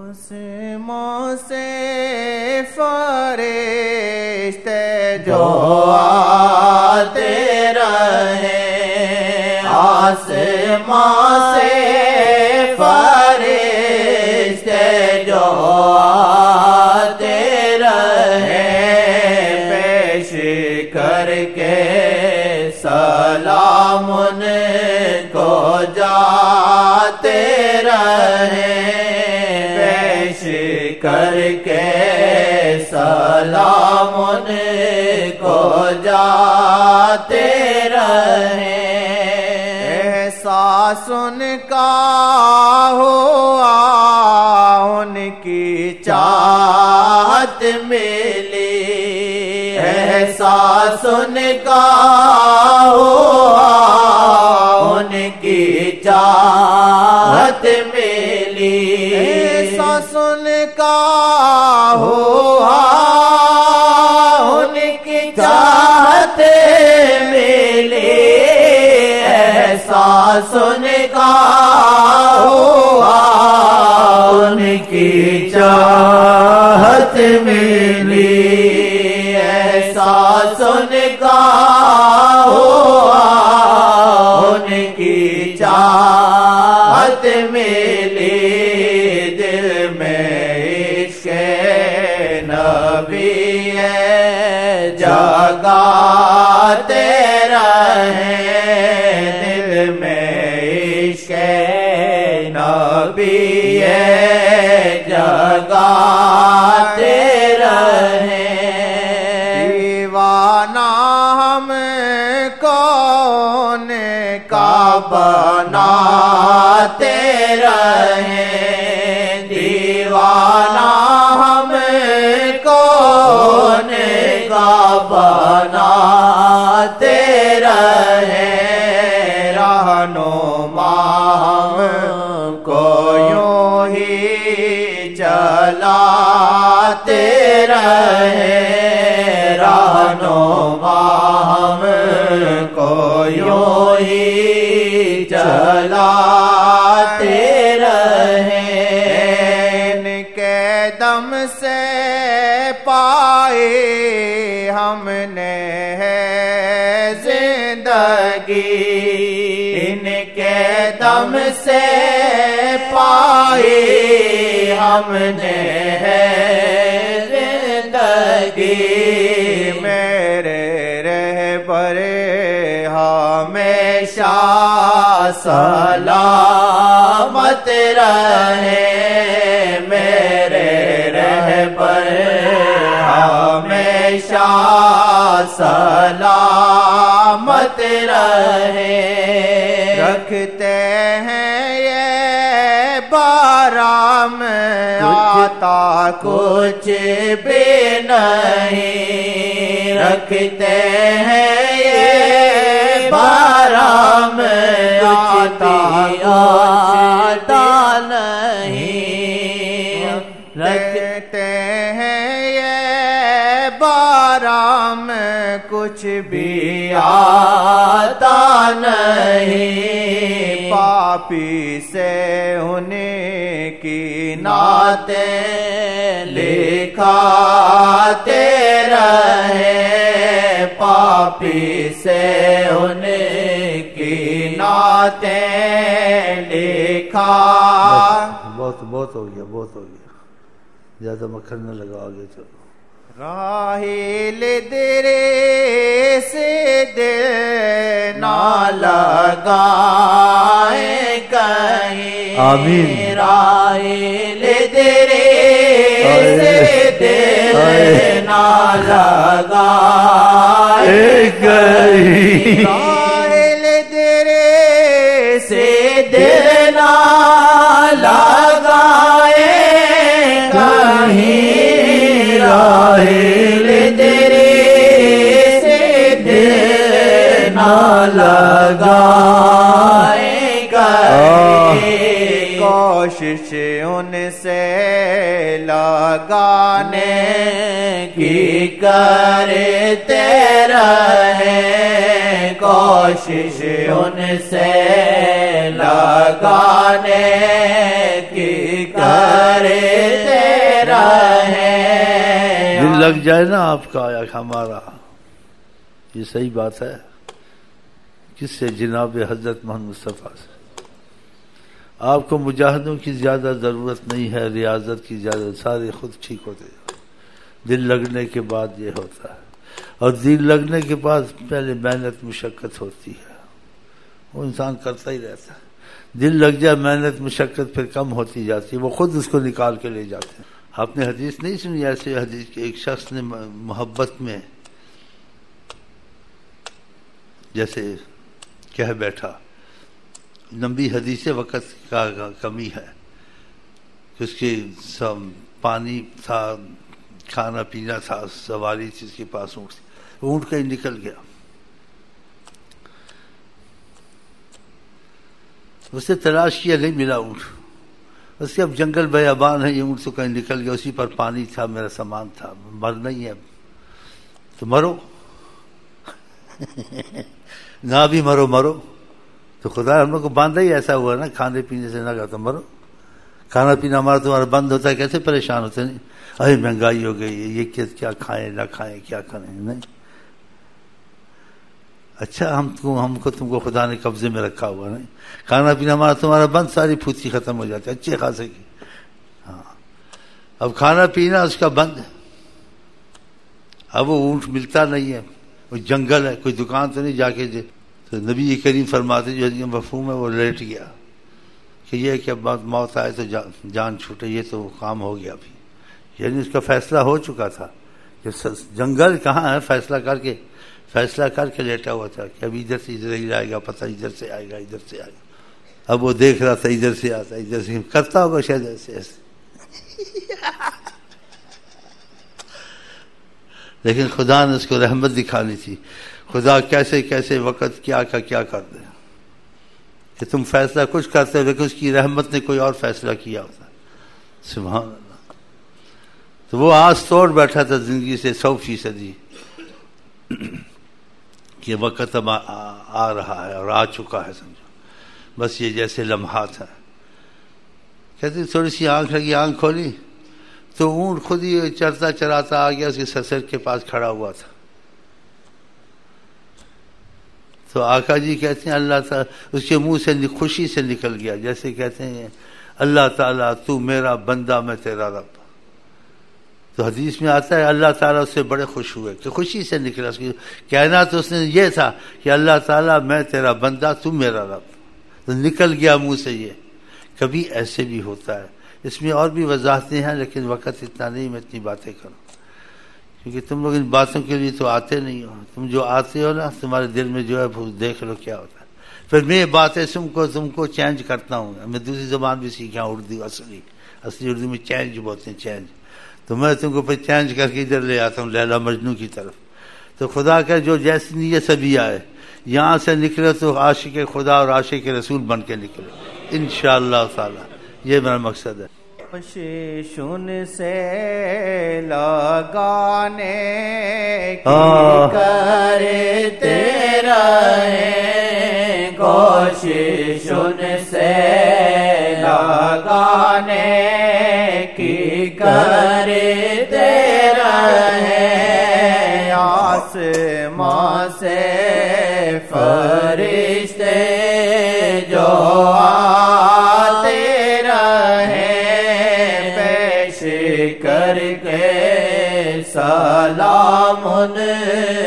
آسماں سے فرشتے جو آتے رہے، آسماں سے فرشتے جو آتے رہے، پیش کر کے سلام ان کو جاتے رہے، پیش کر کے سلام ان کو جاتے رہے، احساس ان کا ہوا ان کی چاہت ملی، احساس ان کا ہوا ان کی چاہت ملی، احساس ان کا ہوا ان کی چاہت ملی، احساس ان کا ہوا ان کی چاہت ملی، احساس ان کا ہوا ان کی چاہت ملی، دل میں عشق نبی جگاتے رہے، دل میں عشق نبی جگاتے رہے، دیوانہ ہم کون کا بناتے رہے، دیوانہ ہم کون کا بناتے رہے، رہنما ہم کو یوں ہی چلاتے رہے، رہنما ہم کو یوں ہی چلاتے رہے، ان کے دم سے پائی ہم نے ہے زندگی، ان کے دم سے پائی ہم نے ہے زندگی، میرے رہبر ہمیشہ سلامت رہے، میرے رہبر ہمیشہ سلامت رہے، رکھتے ہیں یہ بارام آتا کچھ بھی نہیں، رکھتے ہیں یہ بارام آتا نہیں، رکھتے ہیں یہ بارام کچھ بھی آتا نہیں، پاپی سے ان کی نعتیں لکھاتے رہے، پاپی سے ان کی نعتیں لکھا، بہت ہو گیا، بہت ہو گیا، زیادہ مکھن نہ لگا، آگے چلو، راحیل درے سے دل نہ لگائیں کہیں، آمین، راحیل درے سے دل نہ لگائیں کہیں، راحیل درے سے دل نہ لگائیں کہیں، راحیل درے سے دل نہ لگائیں کہیں، کوشش ان سے لگانے کی کرتے رہے، کوشش ان سے لگانے کی کرے لگ جائے نا آپ کا یا ہمارا، یہ صحیح بات ہے. کس سے؟ جناب حضرت محمد مصطفیٰ سے. آپ کو مجاہدوں کی زیادہ ضرورت نہیں ہے، ریاضت کی زیادہ، سارے خود ٹھیک ہوتے ہیں. دل لگنے کے بعد یہ ہوتا ہے، اور دل لگنے کے بعد پہلے محنت مشقت ہوتی ہے، وہ انسان کرتا ہی رہتا ہے. دل لگ جائے محنت مشقت پھر کم ہوتی جاتی ہے، وہ خود اس کو نکال کے لے جاتے ہیں. آپ نے حدیث نہیں سنی ایسے حدیث کہ ایک شخص نے محبت میں جیسے کہہ بیٹھا، لمبی حدیث وقت کا کمی ہے کہ اس کے پانی تھا، کھانا پینا تھا، سواری تھی اس کے پاس، اونٹ کہیں نکل گیا. اسے تلاش کیا، نہیں ملا اونٹ. اس کے اب جنگل بیابان ہے، یہ اونٹ تو کہیں نکل گیا، اسی پر پانی تھا، میرا سامان تھا، مرنا ہی ہے تو مرو. نہ بھی مرو مرو تو خدا ہم لوگ کو باندھا ہی ایسا ہوا نا، کھانے پینے سے نہ کہا تو مرو. کھانا پینا ہمارا تمہارا بند ہوتا ہے، کیسے پریشان ہوتے ہیں؟ ارے مہنگائی ہو گئی ہے، یہ کیا کھائیں نہ کھائیں، کیا کریں. نہیں، اچھا ہم کو تم کو خدا نے قبضے میں رکھا ہوا. نہیں، کھانا پینا ہمارا تمہارا بند، ساری پھوتی ختم ہو جاتی ہے اچھے خاصے کی. ہاں، اب کھانا پینا اس کا بند ہے. اب وہ اونٹ ملتا نہیں ہے، وہ جنگل ہے، کوئی دکان تو نہیں جا کے دے. تو نبی کریم فرماتے جو مفہوم ہے وہ لیٹ گیا کہ یہ کہ اب موت آئے تو جان چھوٹے، یہ تو کام ہو گیا ابھی. یعنی اس کا فیصلہ ہو چکا تھا کہ جنگل کہاں ہے، فیصلہ کر کے لیٹا ہوا تھا کہ اب ادھر سے ادھر ہی جائے گا، پتہ ادھر سے آئے گا ادھر سے آئے گا. اب وہ دیکھ رہا تھا ادھر سے آتا، ادھر سے کرتا ہوگا شاید ایسے ایسے. لیکن خدا نے اس کو رحمت دکھانی تھی. خدا کیسے کیسے وقت کیا کر دے کہ تم فیصلہ کچھ کرتے ہو لیکن اس کی رحمت نے کوئی اور فیصلہ کیا ہوتا. سبحان اللہ. تو وہ آس توڑ بیٹھا تھا زندگی سے 100% کہ وقت اب آ رہا ہے اور آ چکا ہے، سمجھو. بس یہ جیسے لمحات ہیں. کہتے تھوڑی سی آنکھ لگی، آنکھ کھولی تو اونٹ خود ہی چرتا چراتا آ گیا، اس کے سر کے پاس کھڑا ہوا تھا. تو آقا جی کہتے ہیں اللہ تعالیٰ اس کے منہ سے خوشی سے نکل گیا، جیسے کہتے ہیں اللہ تعالیٰ تو میرا بندہ میں تیرا رب. تو حدیث میں آتا ہے اللہ تعالیٰ اس سے بڑے خوش ہوئے کہ خوشی سے نکلا. اس کی کہنا تو اس نے یہ تھا کہ اللہ تعالیٰ میں تیرا بندہ، تو میرا رب. تو نکل گیا منہ سے یہ. کبھی ایسے بھی ہوتا ہے. اس میں اور بھی وضاحتیں ہیں لیکن وقت اتنا نہیں میں اتنی باتیں کروں، کیونکہ تم لوگ ان باتوں کے لیے تو آتے نہیں ہو. تم جو آتے ہو نا، تمہارے دل میں جو ہے دیکھ لو کیا ہوتا ہے. پھر میں باتیں تم کو چینج کرتا ہوں. میں دوسری زبان بھی سیکھا ہوں، اردو اصلی اردو میں چینج بولتے ہیں، چینج. تو میں تم کو پھر چینج کر کے ادھر لے آتا ہوں لیلا مجنوں کی طرف. تو خدا کا جو جیسی نیت سبھی آئے، یہاں سے نکلے تو عاشق خدا اور عاشق رسول بن کے نکلے انشاءاللہ تعالی. یہ میرا مقصد ہے. کوششن سے لگانے کی کرتے رہیں، کوششن سے لگانے کی کرتے رہیں. آسمان سے فرشتے جو کر کے سلام